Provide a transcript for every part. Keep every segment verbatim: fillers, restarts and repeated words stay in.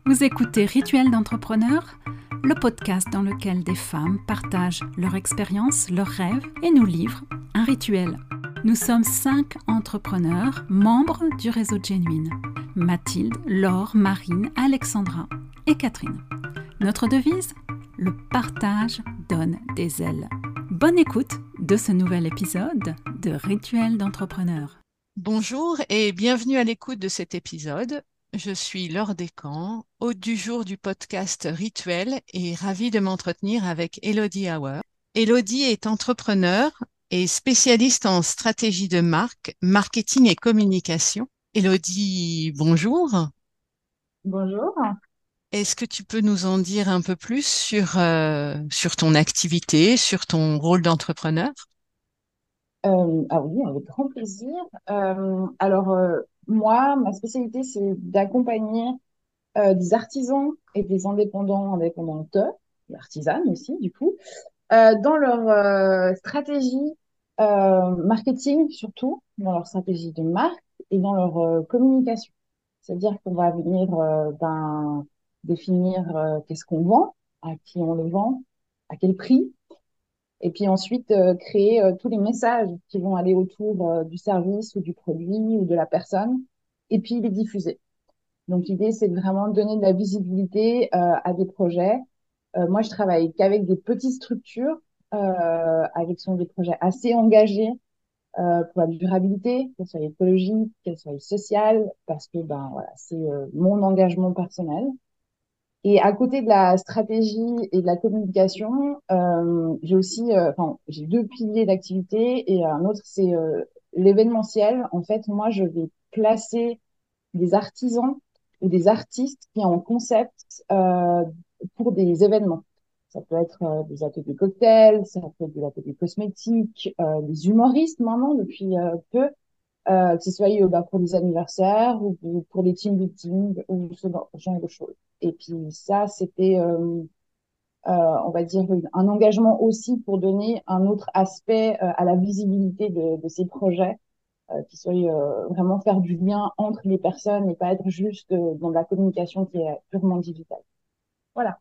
Vous écoutez Rituel d'entrepreneur, le podcast dans lequel des femmes partagent leur expérience, leurs rêves et nous livrent un rituel. Nous sommes cinq entrepreneurs, membres du réseau Genuine. Mathilde, Laure, Marine, Alexandra et Catherine. Notre devise ? Le partage donne des ailes. Bonne écoute de ce nouvel épisode de Rituel d'entrepreneur. Bonjour et bienvenue à l'écoute de cet épisode. Je suis Laure Descamps, hôte du jour du podcast Rituel et ravie de m'entretenir avec Elodie Hauer. Elodie est entrepreneure et spécialiste en stratégie de marque, marketing et communication. Elodie, bonjour. Bonjour. Est-ce que tu peux nous en dire un peu plus sur, euh, sur ton activité, sur ton rôle d'entrepreneur? Euh, ah oui, avec grand plaisir. Euh, alors, euh, moi, ma spécialité, c'est d'accompagner euh, des artisans et des indépendants, indépendantes, des artisanes aussi, du coup, euh, dans leur euh, stratégie euh, marketing, surtout, dans leur stratégie de marque et dans leur euh, communication. C'est-à-dire qu'on va venir euh, ben, définir euh, qu'est-ce qu'on vend, à qui on le vend, à quel prix. Et puis ensuite, euh, créer euh, tous les messages qui vont aller autour euh, du service ou du produit ou de la personne, et puis les diffuser. Donc l'idée, c'est de vraiment donner de la visibilité euh, à des projets. Euh, moi, je travaille qu'avec des petites structures, euh, avec sont des projets assez engagés euh, pour la durabilité, qu'elle soit écologique, qu'elle soit sociale, parce que ben voilà, c'est euh, mon engagement personnel. Et à côté de la stratégie et de la communication, euh, j'ai aussi, euh, enfin, j'ai deux piliers d'activité et un autre, c'est euh, l'événementiel. En fait, moi, je vais placer des artisans ou des artistes qui ont un concept euh, pour des événements. Ça peut être euh, des ateliers cocktails, ça peut être des ateliers cosmétiques, euh, des humoristes maintenant depuis euh, peu, euh, que ce soit euh, bah, pour des anniversaires ou pour, pour des team building ou ce genre de choses. Et puis ça, c'était, euh, euh, on va dire, un engagement aussi pour donner un autre aspect euh, à la visibilité de, de ces projets, euh, qui soient euh, vraiment faire du lien entre les personnes et pas être juste euh, dans la communication qui est purement digitale. Voilà.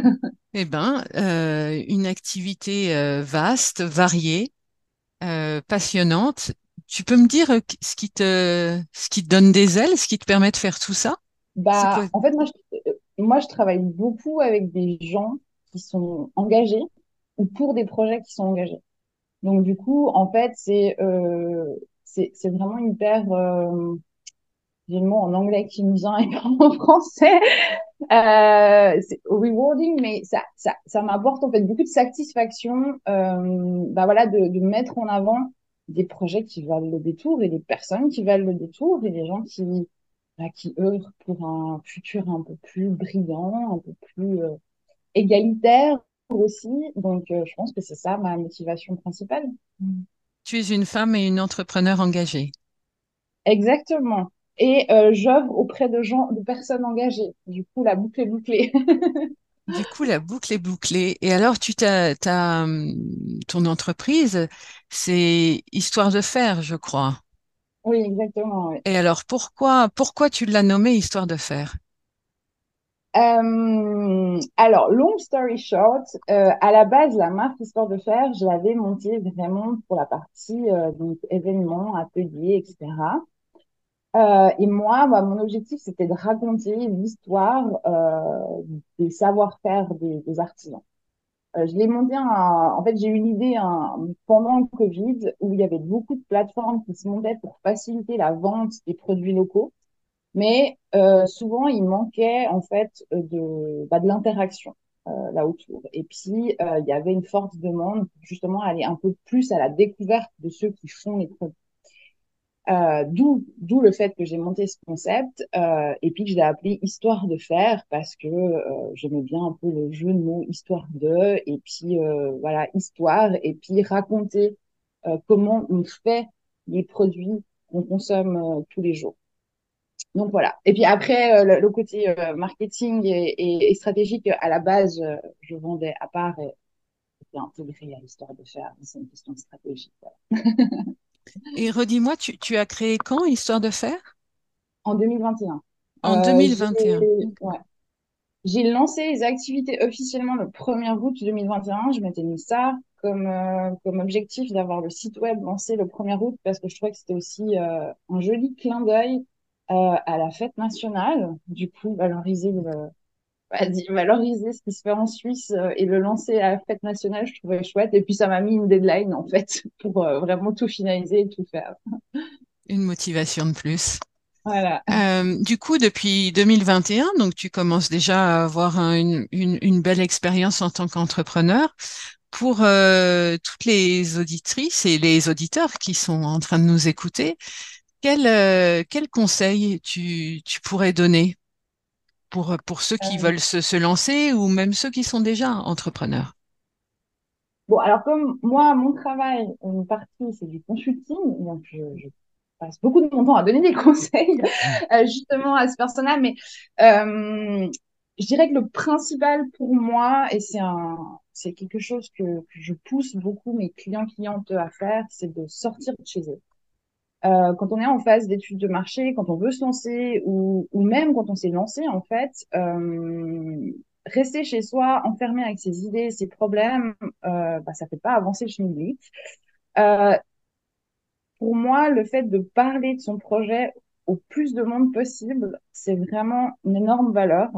Eh ben, euh, une activité euh, vaste, variée, euh, passionnante. Tu peux me dire euh, ce qui te, ce qui te donne des ailes, ce qui te permet de faire tout ça? C'est quoi? Bah, en fait, moi, je, euh, moi, je travaille beaucoup avec des gens qui sont engagés ou pour des projets qui sont engagés. Donc, du coup, en fait, c'est euh, c'est c'est vraiment hyper. Euh, j'ai le mot en anglais qui me vient et pas en français. Euh, c'est rewarding, mais ça, ça, ça m'apporte en fait beaucoup de satisfaction. Euh, bah voilà, de, de mettre en avant des projets qui valent le détour et des personnes qui valent le détour et des gens qui, bah, qui œuvrent pour un futur un peu plus brillant, un peu plus euh, égalitaire aussi. Donc, euh, je pense que c'est ça ma motivation principale. Tu es une femme et une entrepreneur engagée. Exactement. Et euh, j'œuvre auprès de gens, de personnes engagées. Du coup, la boucle est bouclée. Du coup, la boucle est bouclée. Et alors, tu t'as, t'as, hum, ton entreprise, c'est Histoire de faire, je crois. Oui, exactement. Oui. Et alors, pourquoi, pourquoi tu l'as nommée Histoire de faire? Euh, alors, long story short, euh, à la base, la marque Histoire de faire, je l'avais montée vraiment pour la partie euh, donc événements, ateliers, et cetera. Euh, et moi, bah, mon objectif, c'était de raconter l'histoire euh, des savoir-faire des, des artisans. Euh, je l'ai monté un, en fait, j'ai eu l'idée un, pendant le Covid où il y avait beaucoup de plateformes qui se montaient pour faciliter la vente des produits locaux. Mais euh, souvent, il manquait en fait de, bah, de l'interaction euh, là autour. Et puis, euh, il y avait une forte demande pour justement aller un peu plus à la découverte de ceux qui font les produits. Euh, d'où, d'où le fait que j'ai monté ce concept euh, et puis que je l'ai appelé Histoire de faire parce que euh, j'aimais bien un peu le jeu de mots Histoire de et puis euh, voilà, histoire et puis raconter euh, comment on fait les produits qu'on consomme euh, tous les jours. Donc voilà. Et puis après, euh, le, le côté euh, marketing et, et, et stratégique, à la base, euh, je vendais à part et c'était intégré à l'histoire de faire. C'est une question de stratégie. Voilà. Et redis-moi, tu, tu as créé quand Histoire de faire? En deux mille vingt et un, En euh, j'ai, deux mille vingt et un. ouais, J'ai lancé les activités officiellement le premier août deux mille vingt et un. Je m'étais mis ça comme, euh, comme objectif d'avoir le site web lancé le premier août parce que je trouvais que c'était aussi euh, un joli clin d'œil euh, à la fête nationale. Du coup, valoriser, le, vas-y, valoriser ce qui se fait en Suisse euh, et le lancer à la fête nationale, je trouvais chouette. Et puis, ça m'a mis une deadline en fait pour euh, vraiment tout finaliser et tout faire. Une motivation de plus. Voilà. Euh, du coup, depuis deux mille vingt et un, donc tu commences déjà à avoir un- une, une, une belle expérience en tant qu'entrepreneur. Pour euh, toutes les auditrices et les auditeurs qui sont en train de nous écouter, quel, euh, quel conseil tu, tu pourrais donner pour, pour ceux qui Euh, veulent se, se lancer ou même ceux qui sont déjà entrepreneurs? Bon, alors comme moi, mon travail, une partie, c'est du consulting, donc je, je passe beaucoup de mon temps à donner des conseils euh, justement à ce personnage, mais euh, je dirais que le principal pour moi, et c'est un, c'est quelque chose que, que je pousse beaucoup mes clients, clientes à faire, c'est de sortir de chez eux. Euh, quand on est en phase d'études de marché, quand on veut se lancer ou, ou même quand on s'est lancé, en fait, euh, rester chez soi, enfermé avec ses idées, ses problèmes, euh, bah, ça fait pas avancer le schmilblick. Euh, pour moi, le fait de parler de son projet au plus de monde possible, c'est vraiment une énorme valeur.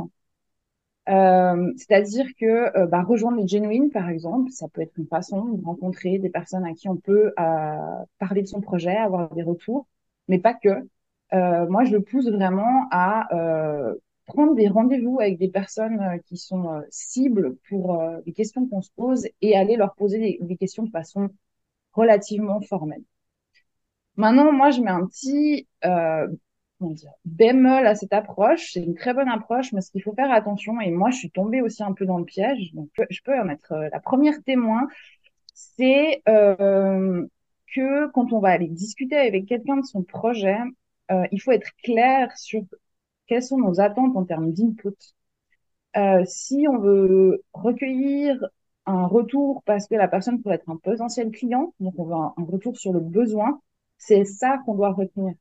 Euh, c'est-à-dire que euh, bah, rejoindre les genuines, par exemple, ça peut être une façon de rencontrer des personnes à qui on peut euh, parler de son projet, avoir des retours, mais pas que. Euh, moi, je le pousse vraiment à euh, prendre des rendez-vous avec des personnes euh, qui sont euh, cibles pour euh, les questions qu'on se pose et aller leur poser des, des questions de façon relativement formelle. Maintenant, moi, je mets un petit euh, comment dire, bémol à cette approche. C'est une très bonne approche, mais ce qu'il faut faire attention, et moi, je suis tombée aussi un peu dans le piège, donc je peux en être euh, la première témoin, c'est euh, que quand on va aller discuter avec quelqu'un de son projet, euh, il faut être clair sur quelles sont nos attentes en termes d'input. Euh, si on veut recueillir un retour parce que la personne pourrait être un potentiel client, donc on veut un, un retour sur le besoin, c'est ça qu'on doit retenir.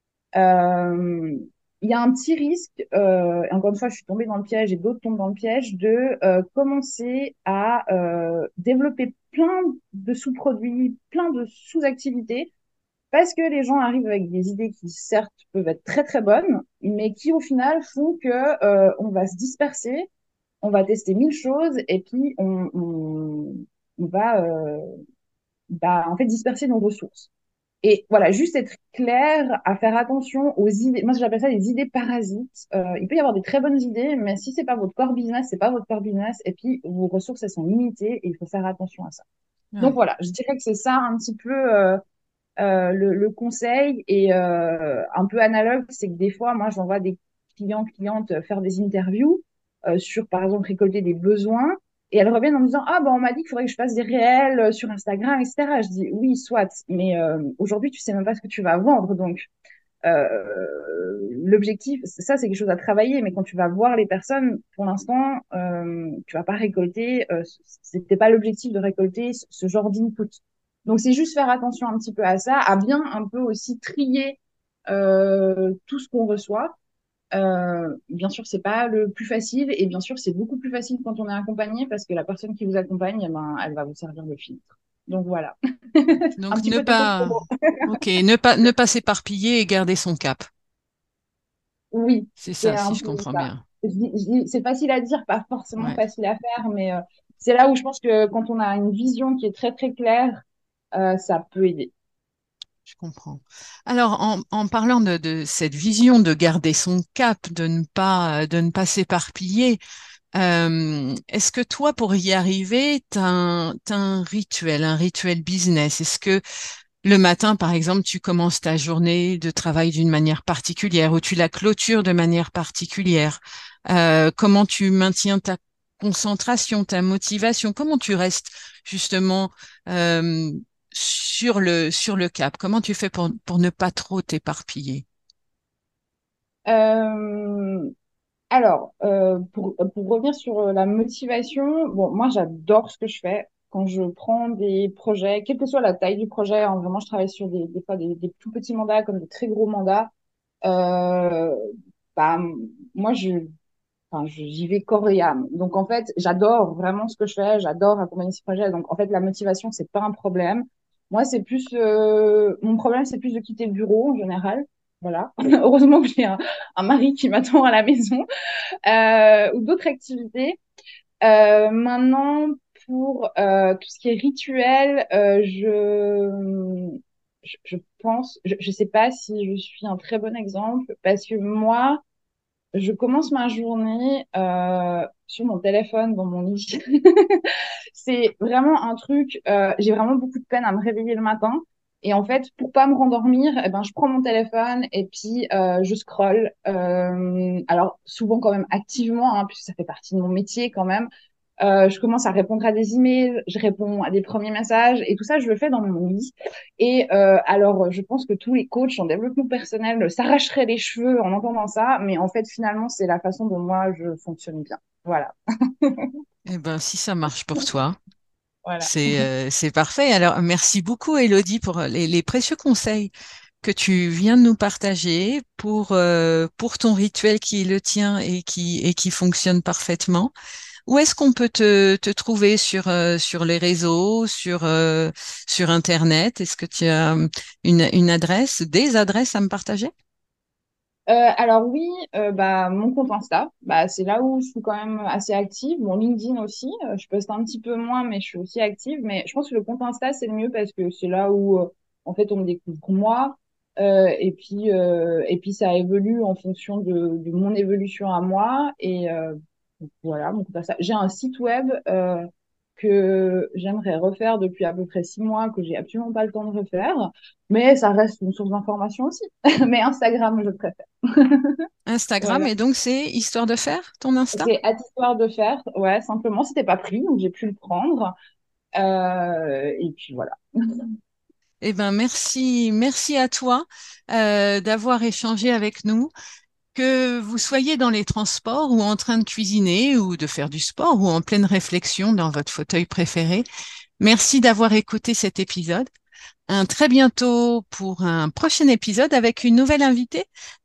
Euh, il y a un petit risque, euh, et encore une fois, je suis tombée dans le piège et d'autres tombent dans le piège, de euh, commencer à euh, développer plein de sous-produits, plein de sous-activités, parce que les gens arrivent avec des idées qui, certes, peuvent être très très bonnes, mais qui au final font que euh, on va se disperser, on va tester mille choses, et puis on, on, on va euh, bah, en fait disperser nos ressources. Et voilà, juste être clair, à faire attention aux idées. Moi, j'appelle ça des idées parasites. Euh, il peut y avoir des très bonnes idées, mais si c'est pas votre core business, c'est pas votre core business. Et puis, vos ressources, elles sont limitées et il faut faire attention à ça. Donc Ouais. voilà, je dirais que c'est ça un petit peu euh, euh, le, le conseil. Et euh, un peu analogue, c'est que des fois, moi, j'envoie des clients, clientes faire des interviews euh, sur, par exemple, récolter des besoins. Et elles reviennent en me disant, ah, ben, on m'a dit qu'il faudrait que je fasse des réels euh, sur Instagram, et cetera. Je dis, oui, soit, mais euh, aujourd'hui, tu sais même pas ce que tu vas vendre. Donc, euh, l'objectif, ça, c'est quelque chose à travailler, mais quand tu vas voir les personnes, pour l'instant, euh, tu vas pas récolter, euh, c'était pas l'objectif de récolter ce, ce genre d'input. Donc, c'est juste faire attention un petit peu à ça, à bien un peu aussi trier euh, tout ce qu'on reçoit. Euh, bien sûr, c'est pas le plus facile, et bien sûr, c'est beaucoup plus facile quand on est accompagné parce que la personne qui vous accompagne, eh ben, elle va vous servir de filtre. Donc voilà, un Donc petit ne peu topo pas, promo. ok, ne pas, ne pas s'éparpiller et garder son cap. Oui, C'est c'est ça, si un je peu comprends ça. bien. Je dis- je dis- C'est facile à dire, pas forcément Ouais. facile à faire, mais euh, c'est là où je pense que quand on a une vision qui est très très claire, euh, ça peut aider. Je comprends. Alors, en, en parlant de, de cette vision de garder son cap, de ne pas, de ne pas s'éparpiller, euh, est-ce que toi, pour y arriver, tu as un, t'as un rituel, un rituel business? Est-ce que le matin, par exemple, tu commences ta journée de travail d'une manière particulière ou tu la clôtures de manière particulière? Euh, comment tu maintiens ta concentration, ta motivation? Comment tu restes justement euh, sur le, sur le cap? Comment tu fais pour, pour ne pas trop t'éparpiller? Euh, alors, euh, pour, pour revenir sur euh, la motivation, bon, moi j'adore ce que je fais. Quand je prends des projets, quelle que soit la taille du projet, hein, vraiment je travaille sur des, des fois des, des tout petits mandats comme des très gros mandats. Euh, bah, moi je enfin, je- j'y vais corps et âme. Donc, en fait, j'adore vraiment ce que je fais. J'adore accompagner ce projet. Donc, en fait, la motivation, c'est pas un problème. Moi, c'est plus, euh, mon problème, c'est plus de quitter le bureau en général. Voilà. Heureusement que j'ai un, un mari qui m'attend à la maison, euh, ou d'autres activités. Euh, maintenant, pour euh, tout ce qui est rituel, euh, je, je, je pense, je, je sais pas si je suis un très bon exemple parce que moi, je commence ma journée euh, sur mon téléphone dans mon lit. C'est vraiment un truc, euh, j'ai vraiment beaucoup de peine à me réveiller le matin. Et en fait, pour pas me rendormir, eh ben, je prends mon téléphone et puis euh, je scrolle. Euh, alors souvent quand même activement, hein, puisque ça fait partie de mon métier quand même. Euh, je commence à répondre à des emails, je réponds à des premiers messages et tout ça, je le fais dans mon lit. Et euh, alors, je pense que tous les coachs en développement personnel s'arracheraient les cheveux en entendant ça, mais en fait, finalement, c'est la façon dont moi, je fonctionne bien. Voilà. Eh ben, si ça marche pour toi, Voilà. c'est euh, c'est parfait. Alors, merci beaucoup, Élodie, pour les, les précieux conseils que tu viens de nous partager pour, euh, pour ton rituel qui est le tien et qui, et qui fonctionne parfaitement. Où est-ce qu'on peut te, te trouver sur, euh, sur les réseaux, sur, euh, sur Internet? Est-ce que tu as euh, une, une adresse, des adresses à me partager? Euh, alors oui, euh, bah, mon compte Insta, bah, c'est là où je suis quand même assez active. Mon LinkedIn aussi, euh, je poste un petit peu moins, mais je suis aussi active. Mais je pense que le compte Insta, c'est le mieux parce que c'est là où, euh, en fait, on me découvre moi. Euh, et puis, euh, et puis, ça évolue en fonction de, de mon évolution à moi. Et euh, donc voilà, mon compte Insta. J'ai un site web euh, que j'aimerais refaire depuis à peu près six mois, que j'ai absolument pas le temps de refaire. Mais ça reste une source d'information aussi. Mais Instagram, je préfère. Instagram, Voilà. et donc c'est Histoire de faire, ton Insta? C'est à histoire de faire, ouais, simplement, c'était pas pris, donc j'ai pu le prendre. Euh, et puis voilà. Eh ben merci, merci à toi euh, d'avoir échangé avec nous. Que vous soyez dans les transports ou en train de cuisiner ou de faire du sport ou en pleine réflexion dans votre fauteuil préféré, merci d'avoir écouté cet épisode. Un très bientôt pour un prochain épisode avec une nouvelle invitée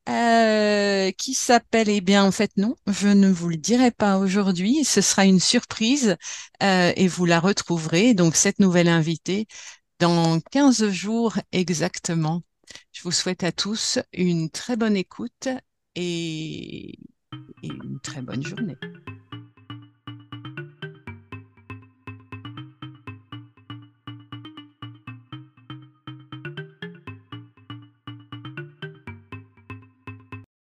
euh, qui s'appelle, eh bien, en fait, non, je ne vous le dirai pas aujourd'hui. Ce sera une surprise euh, et vous la retrouverez. Donc, cette nouvelle invitée dans quinze jours exactement. Je vous souhaite à tous une très bonne écoute et et une très bonne journée.